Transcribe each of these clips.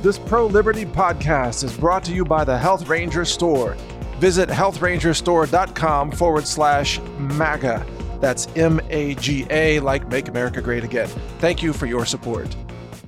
This pro-liberty podcast is brought to you by the Health Ranger Store. Visit healthrangerstore.com/MAGA. That's MAGA, like Make America Great Again. Thank you for your support.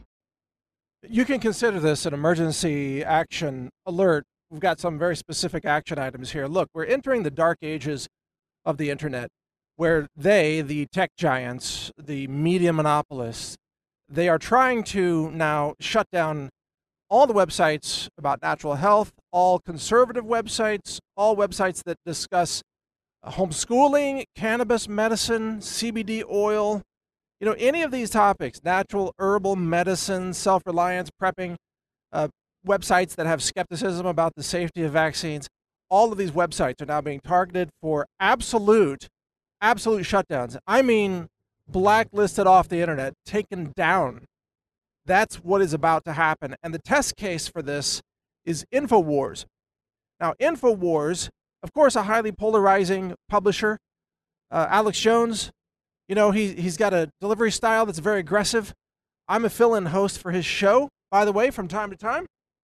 You can consider this an emergency action alert. We've got some very specific action items here. Look, we're entering the dark ages of the internet, where they, the tech giants, the media monopolists, they are trying to now shut down all the websites about natural health, all conservative websites, all websites that discuss homeschooling, cannabis medicine, CBD oil, any of these topics, natural herbal medicine, self-reliance, prepping, websites that have skepticism about the safety of vaccines. All of these websites are now being targeted for absolute shutdowns. I mean, blacklisted off the internet, taken down. That's what is about to happen. And the test case for this is InfoWars. Now, InfoWars, of course, a highly polarizing publisher. Alex Jones, he's got a delivery style that's very aggressive. I'm a fill-in host for his show, by the way, from time to time.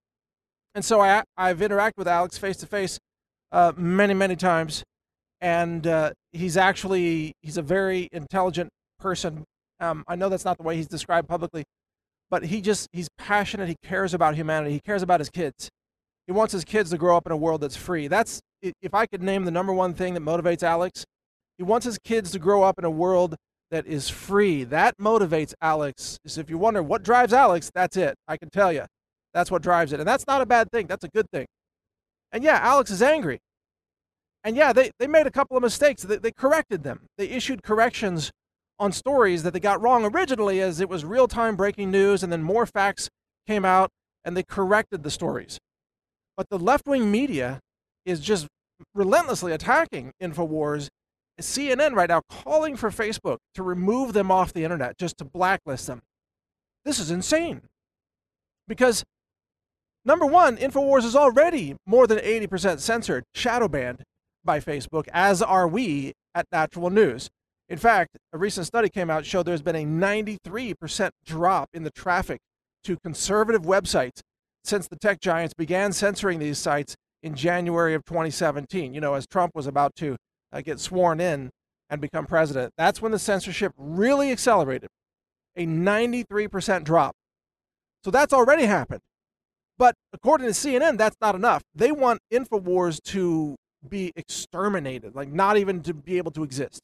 And so I've interacted with Alex face-to-face many, many times. And he's a very intelligent person. I know that's not the way he's described publicly. But he's passionate. He cares about humanity. He cares about his kids. He wants his kids to grow up in a world that's free. That's, if I could name the number one thing that motivates Alex, he wants his kids to grow up in a world that is free. That motivates Alex. So if you wonder what drives Alex, that's it. I can tell you. That's what drives it. And that's not a bad thing. That's a good thing. And yeah, Alex is angry. And yeah, they made a couple of mistakes. They corrected them. They issued corrections on stories that they got wrong originally, as it was real-time breaking news, and then more facts came out and they corrected the stories. But the left-wing media is just relentlessly attacking InfoWars. CNN right now calling for Facebook to remove them off the internet, just to blacklist them. This is insane. Because, number one, InfoWars is already more than 80% censored, shadow banned by Facebook, as are we at Natural News. In fact, a recent study came out showed there's been a 93% drop in the traffic to conservative websites since the tech giants began censoring these sites in January of 2017. As Trump was about to get sworn in and become president. That's when the censorship really accelerated. A 93% drop. So that's already happened. But according to CNN, that's not enough. They want InfoWars to be exterminated, like not even to be able to exist.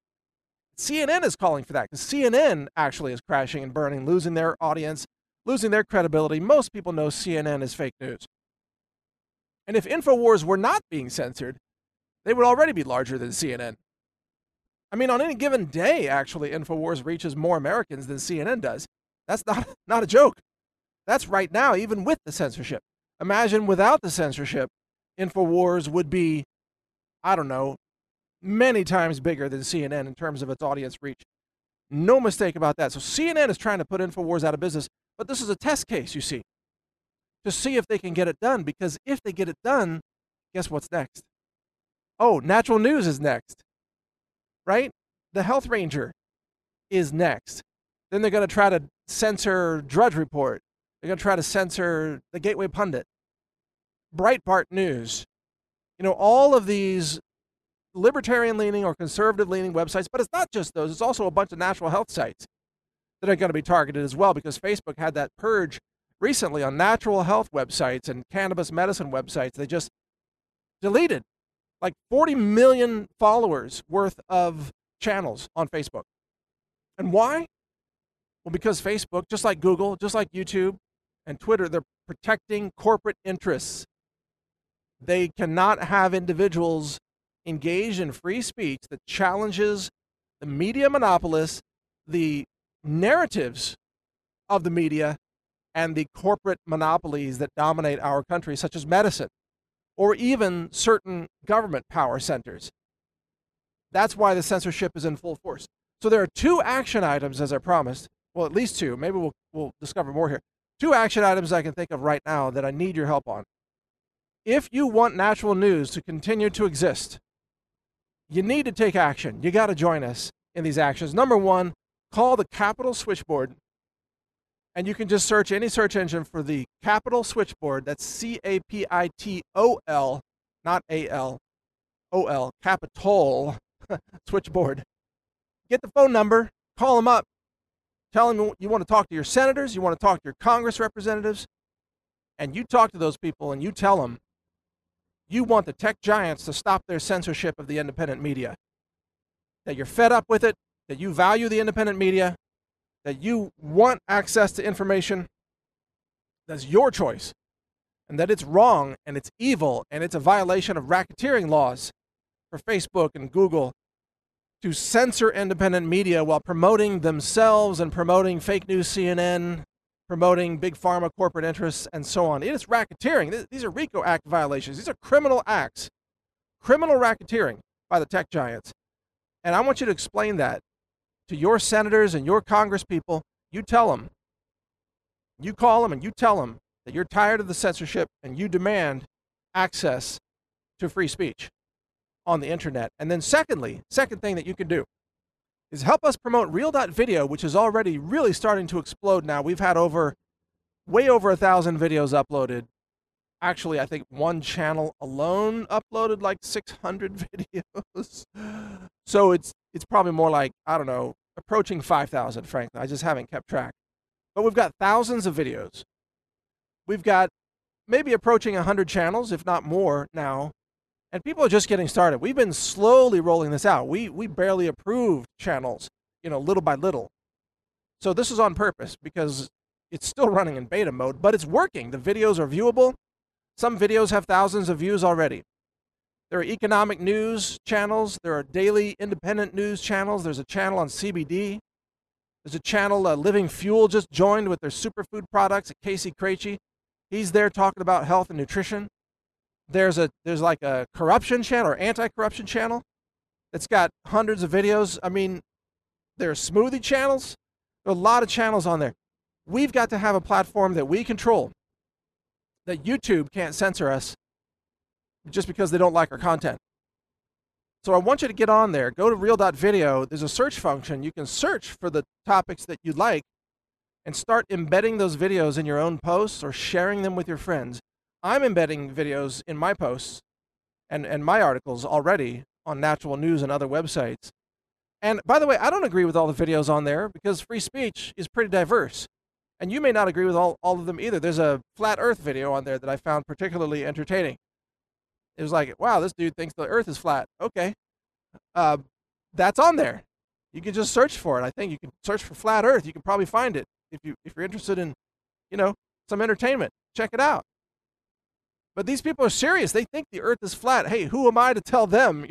CNN is calling for that because CNN actually is crashing and burning, losing their audience, losing their credibility. Most people know CNN is fake news. And if InfoWars were not being censored, they would already be larger than CNN. I mean, on any given day, actually, InfoWars reaches more Americans than CNN does. That's not a joke. That's right now, even with the censorship. Imagine without the censorship, InfoWars would be, I don't know, many times bigger than CNN in terms of its audience reach. No mistake about that. So CNN is trying to put InfoWars out of business, but this is a test case, you see, to see if they can get it done, because if they get it done, guess what's next? Oh, Natural News is next, right? The Health Ranger is next. Then they're going to try to censor Drudge Report. They're going to try to censor the Gateway Pundit, Breitbart News. All of these libertarian-leaning or conservative-leaning websites, but it's not just those. It's also a bunch of natural health sites that are going to be targeted as well, because Facebook had that purge recently on natural health websites and cannabis medicine websites. They just deleted like 40 million followers worth of channels on Facebook. And why? Well, because Facebook, just like Google, just like YouTube and Twitter, they're protecting corporate interests. They cannot have individuals engaged in free speech that challenges the media monopolists, the narratives of the media, and the corporate monopolies that dominate our country, such as medicine, or even certain government power centers. That's why the censorship is in full force. So there are two action items, as I promised. Well, at least two. Maybe we'll discover more here. Two action items I can think of right now that I need your help on. If you want Natural News to continue to exist, you need to take action. You got to join us in these actions. Number one, call the Capitol switchboard And you can just search any search engine for the Capitol Switchboard. That's Capitol, not ALOL, Capitol Switchboard. Get the phone number, call them up, tell them you want to talk to your senators, you want to talk to your Congress representatives, and you talk to those people and you tell them you want the tech giants to stop their censorship of the independent media, that you're fed up with it, that you value the independent media, that you want access to information that's your choice, and that it's wrong and it's evil and it's a violation of racketeering laws for Facebook and Google to censor independent media while promoting themselves and promoting fake news CNN, promoting big pharma corporate interests, and so on. It is racketeering. These are RICO Act violations. These are criminal acts, criminal racketeering by the tech giants. And I want you to explain that to your senators and your Congress people. You tell them, you call them and you tell them that you're tired of the censorship and you demand access to free speech on the internet. And then second thing that you can do is help us promote Real.video, which is already really starting to explode now. We've had way over 1,000 videos uploaded. Actually, I think one channel alone uploaded like 600 videos. So it's probably more like, I don't know, approaching 5,000, frankly. I just haven't kept track. But we've got thousands of videos. We've got maybe approaching 100 channels, if not more now. And people are just getting started. We've been slowly rolling this out. We barely approved channels, little by little. So this is on purpose because it's still running in beta mode, but it's working. The videos are viewable. Some videos have thousands of views already. There are economic news channels. There are daily independent news channels. There's a channel on CBD. There's a channel, Living Fuel, just joined with their superfood products at Casey Krejci. He's there talking about health and nutrition. There's like a corruption channel or anti-corruption channel that's got hundreds of videos. I mean, there are smoothie channels. There are a lot of channels on there. We've got to have a platform that we control, that YouTube can't censor us just because they don't like our content. So I want you to get on there. Go to Real.video. There's a search function. You can search for the topics that you like and start embedding those videos in your own posts or sharing them with your friends. I'm embedding videos in my posts and my articles already on Natural News and other websites. And by the way, I don't agree with all the videos on there because free speech is pretty diverse. And you may not agree with all of them either. There's a flat earth video on there that I found particularly entertaining. It was like, wow, this dude thinks the earth is flat. Okay. That's on there. You can just search for it. I think you can search for flat earth. You can probably find it if you're interested in, some entertainment. Check it out. But these people are serious. They think the earth is flat. Hey, who am I to tell them,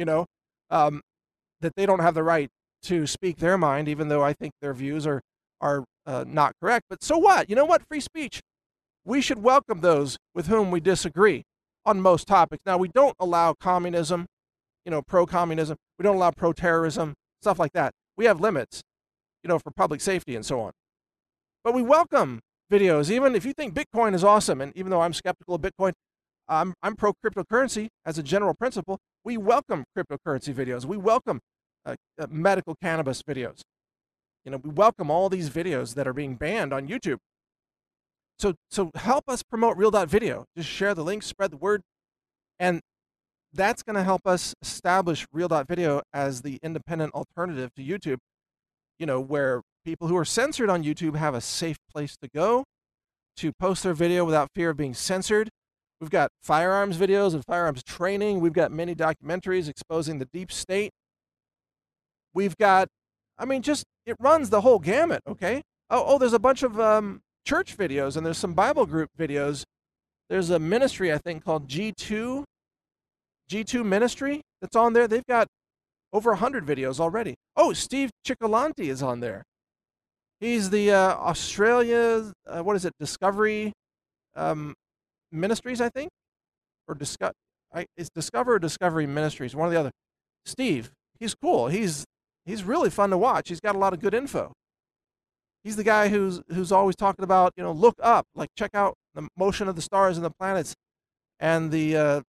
that they don't have the right to speak their mind, even though I think their views are not correct. But so what? You know what? Free speech. We should welcome those with whom we disagree on most topics. Now, we don't allow communism, pro-communism. We don't allow pro-terrorism, stuff like that. We have limits, for public safety and so on. But we welcome videos, even if you think Bitcoin is awesome. And even though I'm skeptical of Bitcoin, I'm pro-cryptocurrency as a general principle. We welcome cryptocurrency videos. We welcome medical cannabis videos. We welcome all these videos that are being banned on YouTube. So help us promote Real.video. Just share the link, spread the word, and that's going to help us establish Real.video as the independent alternative to YouTube, where people who are censored on YouTube have a safe place to go to post their video without fear of being censored. We've got firearms videos and firearms training. We've got many documentaries exposing the deep state. We've got, it runs the whole gamut, okay? Oh, there's a bunch of church videos, and there's some Bible group videos. There's a ministry, I think, called G2 Ministry that's on there. They've got over 100 videos already. Oh, Steve Cioccolanti is on there. He's the Australia, Discovery Ministries, I think? Or it's Discover or Discovery Ministries, one or the other. Steve, he's cool. He's really fun to watch. He's got a lot of good info. He's the guy who's always talking about, look up, like check out the motion of the stars and the planets and the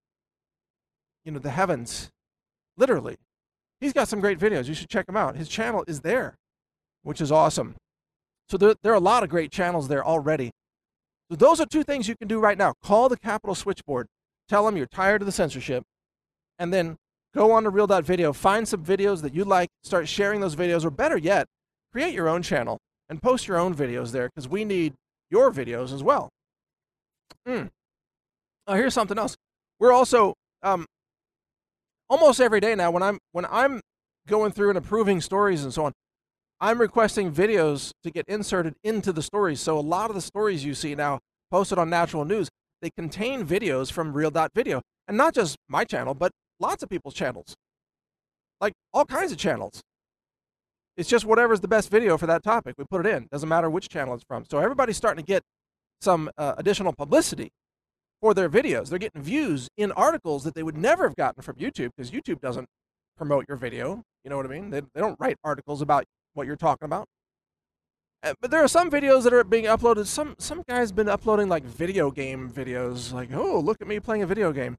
heavens, literally. He's got some great videos. You should check him out. His channel is there, which is awesome. So there are a lot of great channels there already. So those are two things you can do right now. Call the Capitol switchboard. Tell them you're tired of the censorship. And then go on to Real.video. Find some videos that you like. Start sharing those videos. Or better yet, create your own channel and post your own videos there, because we need your videos as well. Oh, here's something else. We're also almost every day now, when I'm going through and approving stories and so on, I'm requesting videos to get inserted into the stories. So a lot of the stories you see now posted on Natural News, they contain videos from Real.video. And not just my channel, but lots of people's channels. Like all kinds of channels. It's just whatever's the best video for that topic, we put it in. Doesn't matter which channel it's from. So everybody's starting to get some additional publicity for their videos. They're getting views in articles that they would never have gotten from YouTube, because YouTube doesn't promote your video. You know what I mean? They don't write articles about what you're talking about. But there are some videos that are being uploaded. Some guy's been uploading like video game videos, like, oh, look at me playing a video game.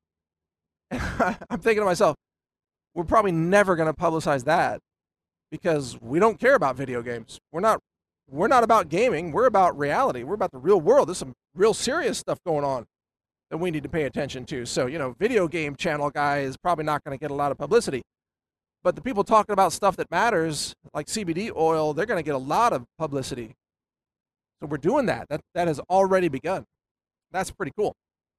I'm thinking to myself, we're probably never going to publicize that, because we don't care about video games. We're not about gaming. We're about reality. We're about the real world. There's some real serious stuff going on that we need to pay attention to. So, video game channel guy is probably not going to get a lot of publicity. But the people talking about stuff that matters, like CBD oil, they're going to get a lot of publicity. So we're doing that. That has already begun. That's pretty cool.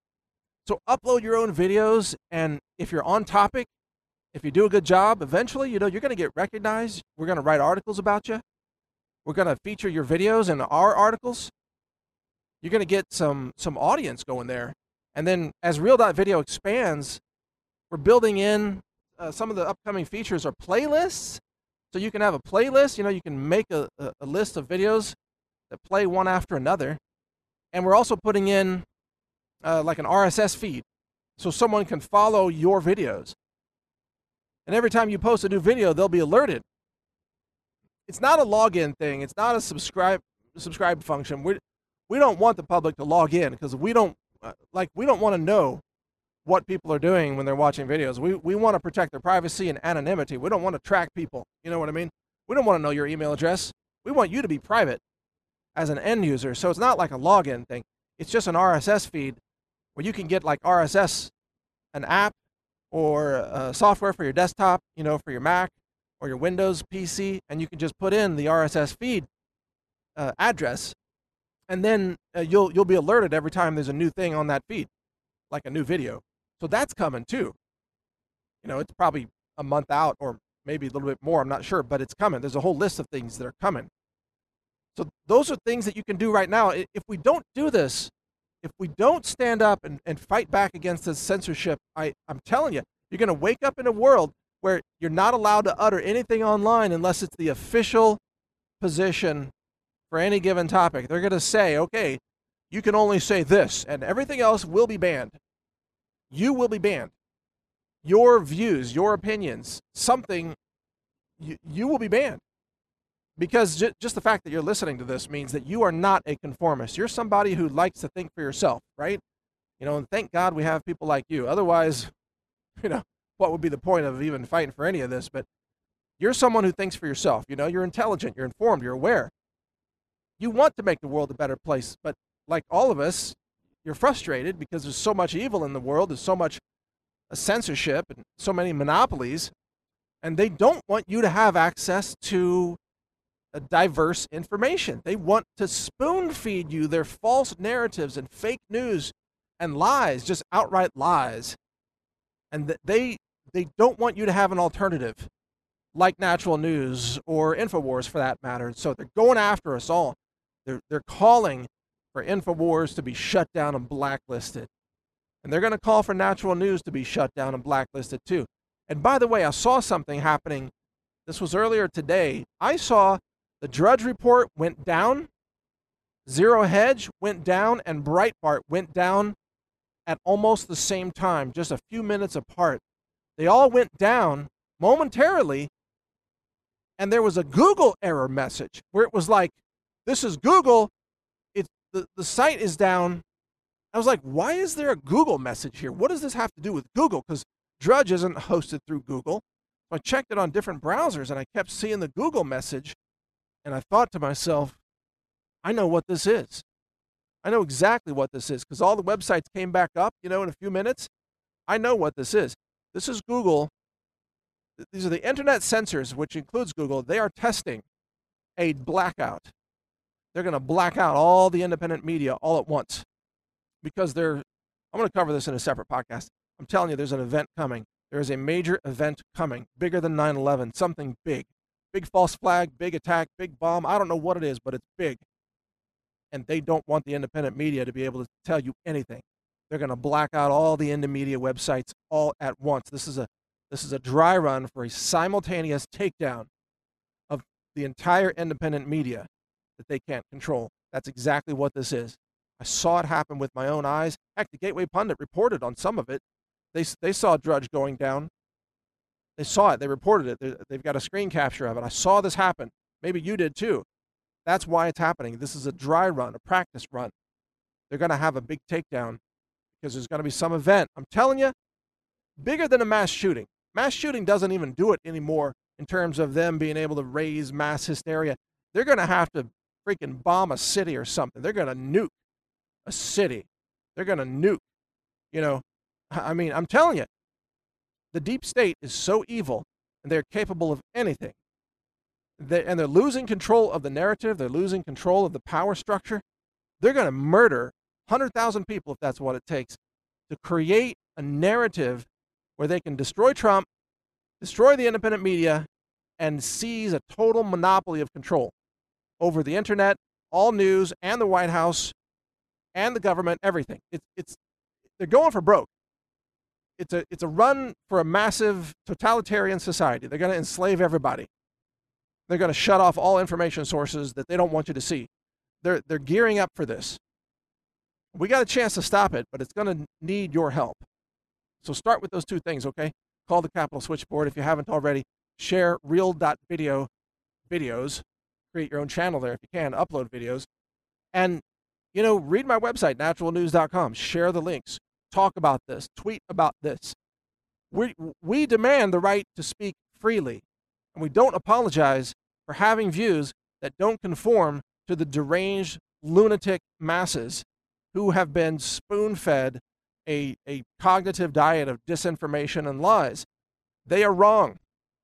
So upload your own videos, and if you're on topic, if you do a good job, eventually, you're going to get recognized. We're going to write articles about you. We're going to feature your videos in our articles. You're going to get some audience going there. And then as Real.video expands, we're building in some of the upcoming features are playlists. So you can have a playlist. You can make a list of videos that play one after another. And we're also putting in like an RSS feed, so someone can follow your videos. And every time you post a new video, they'll be alerted. It's not a login thing. It's not a subscribe function. We don't want the public to log in, because we don't want to know what people are doing when they're watching videos. We want to protect their privacy and anonymity. We don't want to track people. You know what I mean? We don't want to know your email address. We want you to be private as an end user. So it's not like a login thing. It's just an RSS feed where you can get like RSS, an app, or software for your desktop, for your Mac or your Windows PC, and you can just put in the RSS feed address, and then you'll be alerted every time there's a new thing on that feed, like a new video. So that's coming too. It's probably a month out, or maybe a little bit more, I'm not sure, but it's coming. There's a whole list of things that are coming. So those are things that you can do right now. If we don't do this, if we don't stand up and fight back against this censorship, I'm telling you, you're going to wake up in a world where you're not allowed to utter anything online unless it's the official position for any given topic. They're going to say, okay, you can only say this, and everything else will be banned. You will be banned. Your views, your opinions, something, you will be banned. Because just the fact that you're listening to this means that you are not a conformist. You're somebody who likes to think for yourself, right? And thank God we have people like you. Otherwise, what would be the point of even fighting for any of this? But you're someone who thinks for yourself. You're intelligent, you're informed, you're aware. You want to make the world a better place, but like all of us, you're frustrated because there's so much evil in the world, there's so much censorship and so many monopolies, and they don't want you to have access to diverse information. They want to spoon feed you their false narratives and fake news and lies, just outright lies. And they don't want you to have an alternative like Natural News or InfoWars for that matter. So they're going after us all. They're calling for InfoWars to be shut down and blacklisted. And they're going to call for Natural News to be shut down and blacklisted too. And by the way, I saw something happening. This was earlier today. I saw the Drudge Report went down, Zero Hedge went down, and Breitbart went down at almost the same time, just a few minutes apart. They all went down momentarily, and there was a Google error message where it was like, this is Google, the site is down. I was like, why is there a Google message here? What does this have to do with Google? Because Drudge isn't hosted through Google. So I checked it on different browsers, and I kept seeing the Google message. And I thought to myself, I know what this is. I know exactly what this is because all the websites came back up, in a few minutes. I know what this is. This is Google. These are the internet censors, which includes Google. They are testing a blackout. They're going to black out all the independent media all at once because I'm going to cover this in a separate podcast. I'm telling you, there's an event coming. There is a major event coming, bigger than 9/11, something big. Big false flag, big attack, big bomb. I don't know what it is, but it's big. And they don't want the independent media to be able to tell you anything. They're going to black out all the indie media websites all at once. This is a dry run for a simultaneous takedown of the entire independent media that they can't control. That's exactly what this is. I saw it happen with my own eyes. Heck, the Gateway Pundit reported on some of it. They saw Drudge going down. They saw it. They reported it. They've got a screen capture of it. I saw this happen. Maybe you did too. That's why it's happening. This is a dry run, a practice run. They're going to have a big takedown because there's going to be some event. I'm telling you, bigger than a mass shooting. Mass shooting doesn't even do it anymore in terms of them being able to raise mass hysteria. They're going to have to freaking bomb a city or something. They're going to nuke a city. They're going to nuke, I mean, I'm telling you, the deep state is so evil and they're capable of anything. They're losing control of the narrative. They're losing control of the power structure. They're going to murder 100,000 people if that's what it takes to create a narrative where they can destroy Trump, destroy the independent media, and seize a total monopoly of control over the internet, all news, and the White House, and the government, everything. They're going for broke. It's a run for a massive totalitarian society. They're going to enslave everybody. They're going to shut off all information sources that they don't want you to see. They're gearing up for this. We got a chance to stop it, but it's going to need your help. So start with those two things, okay? Call the Capitol Switchboard if you haven't already. Share real.video videos. Create your own channel there if you can. Upload videos. And, read my website, naturalnews.com. Share the links. Talk about this. Tweet about this. We demand the right to speak freely. And we don't apologize for having views that don't conform to the deranged lunatic masses who have been spoon-fed a cognitive diet of disinformation and lies. They are wrong.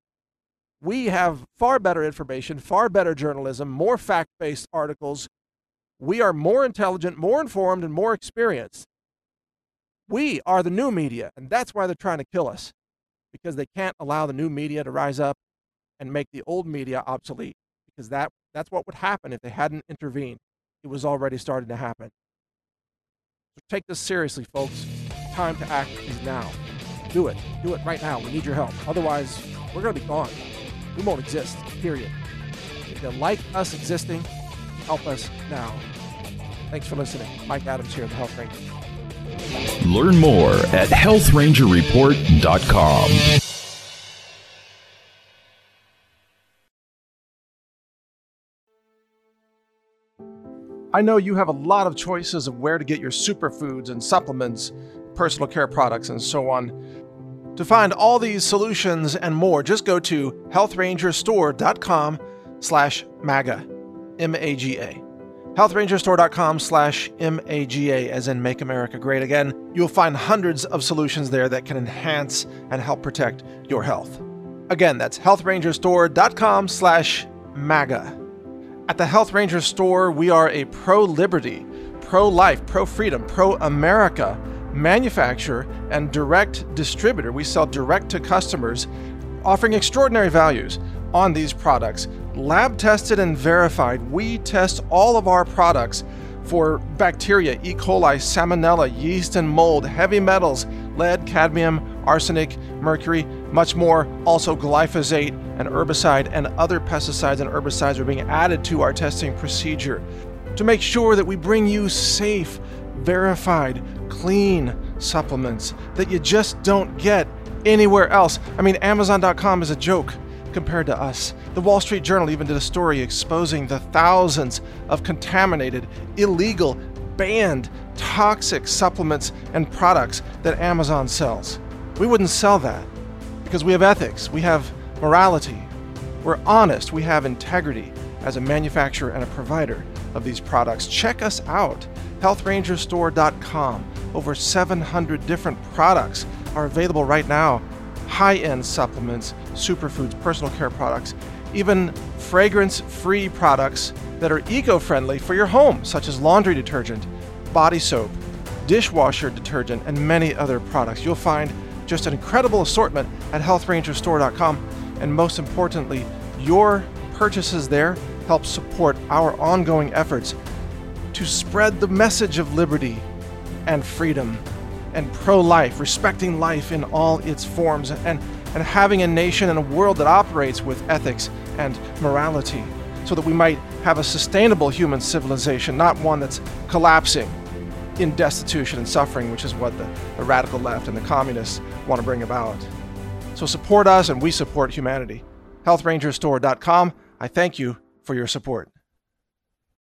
We have far better information, far better journalism, more fact-based articles. We are more intelligent, more informed, and more experienced. We are the new media, and that's why they're trying to kill us, because they can't allow the new media to rise up and make the old media obsolete, because that's what would happen if they hadn't intervened. It was already starting to happen. So take this seriously, folks. Time to act is now. Do it. Do it right now. We need your help. Otherwise, we're going to be gone. We won't exist, period. If you like us existing, help us now. Thanks for listening. Mike Adams here, the Health Ranger. Learn more at healthrangerreport.com. I know you have a lot of choices of where to get your superfoods and supplements, personal care products, and so on. To find all these solutions and more, just go to healthrangerstore.com/MAGA, M-A-G-A. healthrangerstore.com/MAGA, as in Make America Great Again. You'll find hundreds of solutions there that can enhance and help protect your health. Again, that's healthrangerstore.com/MAGA. At the Health Ranger Store, we are a pro-liberty, pro-life, pro-freedom, pro-America manufacturer and direct distributor. We sell direct to customers, offering extraordinary values on these products. Lab tested and verified. We test all of our products for bacteria, E. coli, salmonella, yeast and mold, heavy metals, lead, cadmium, arsenic, mercury, much more. Also glyphosate and herbicide and other pesticides and herbicides are being added to our testing procedure to make sure that we bring you safe, verified, clean supplements that you just don't get anywhere else. I mean, Amazon.com is a joke compared to us. The Wall Street Journal even did a story exposing the thousands of contaminated, illegal, banned, toxic supplements and products that Amazon sells. We wouldn't sell that because we have ethics, we have morality, we're honest, we have integrity as a manufacturer and a provider of these products. Check us out, healthrangerstore.com. Over 700 different products are available right now. High-end supplements, superfoods, personal care products, even fragrance-free products that are eco-friendly for your home, such as laundry detergent, body soap, dishwasher detergent, and many other products. You'll find just an incredible assortment at healthrangerstore.com, and most importantly, your purchases there help support our ongoing efforts to spread the message of liberty and freedom and pro-life, respecting life in all its forms, and having a nation and a world that operates with ethics and morality, so that we might have a sustainable human civilization, not one that's collapsing in destitution and suffering, which is what the radical left and the communists want to bring about. So support us, and we support humanity. healthrangerstore.com. I thank you for your support.